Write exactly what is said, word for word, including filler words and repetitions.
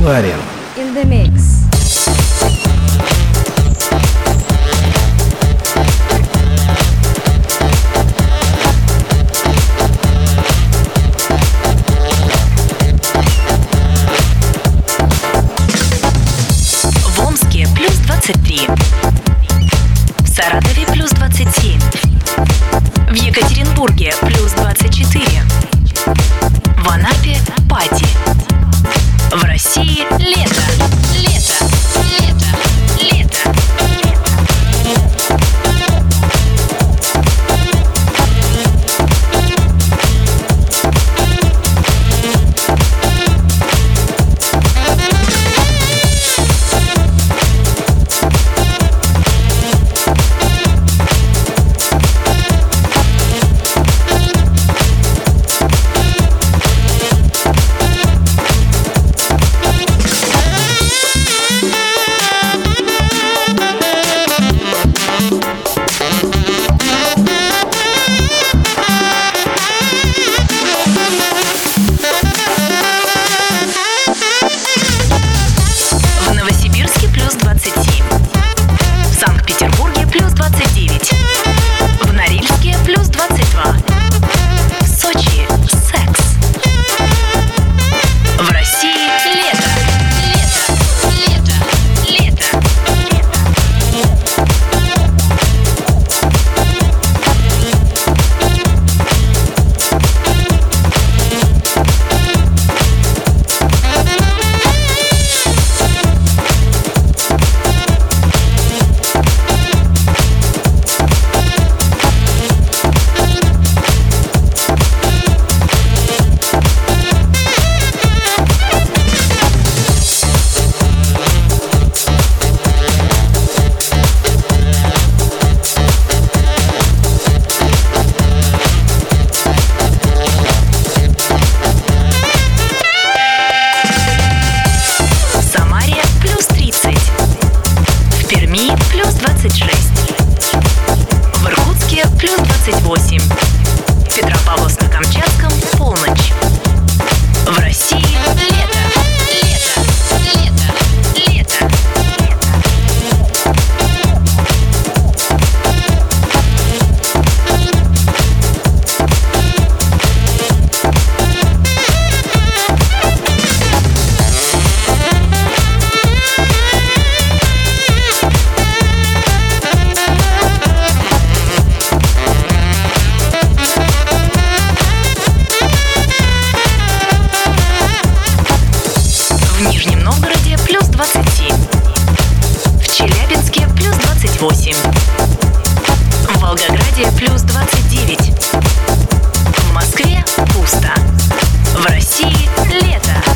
Барин. In the mix. В Омске плюс двадцать три, в Саратове плюс двадцать семь, в Екатеринбурге плюс двадцать четыре, в Анапе пати. В России лето, лето, лето, лето. В Санкт-Петербурге плюс двадцать девять, в Норильске плюс двадцать два, в Сочи секс. В России лето, лето, лето, лето. Плюс двадцать шесть, в Иркутске плюс двадцать восемь, в Петропавловско-Камчатском полночь. В России лето, лето, лето, лето. В Нижнем Новгороде плюс двадцать семь, в Челябинске плюс двадцать восемь, в Волгограде плюс двадцать девять, в Москве пусто. В России лето.